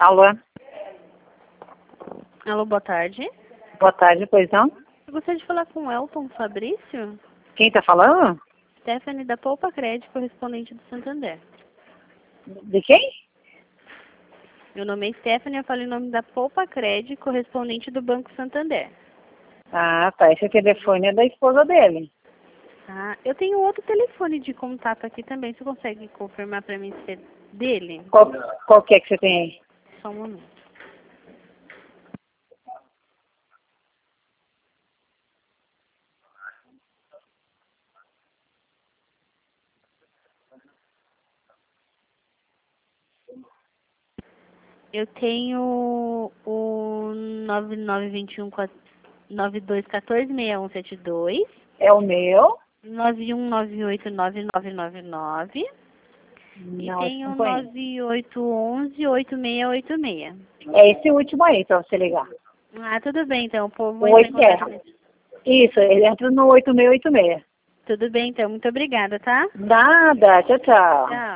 Alô? Alô, boa tarde. Boa tarde, pois não? Eu gostaria de falar com o Elton Fabrício. Quem tá falando? Stephanie da Poupa Crédito, correspondente do Santander. De quem? Meu nome é Stephanie, eu falo em nome da Poupa Crédito, correspondente do Banco Santander. Ah, tá. Esse telefone é da esposa dele. Ah, eu tenho outro telefone de contato aqui também. Você consegue confirmar para mim se é dele? Qual que é que você tem aí? Só um momento. Eu tenho o 9921-9214-6172. É o meu? 91989999. E Não, esse tem não o conheço. 9811-8686. É esse último aí pra você ligar. Ah, tudo bem, então. Vou O entrar em 810. contato. Isso, ele entra no 8686. Tudo bem, então. Muito obrigada, tá? Nada, tchau, tchau. Tchau.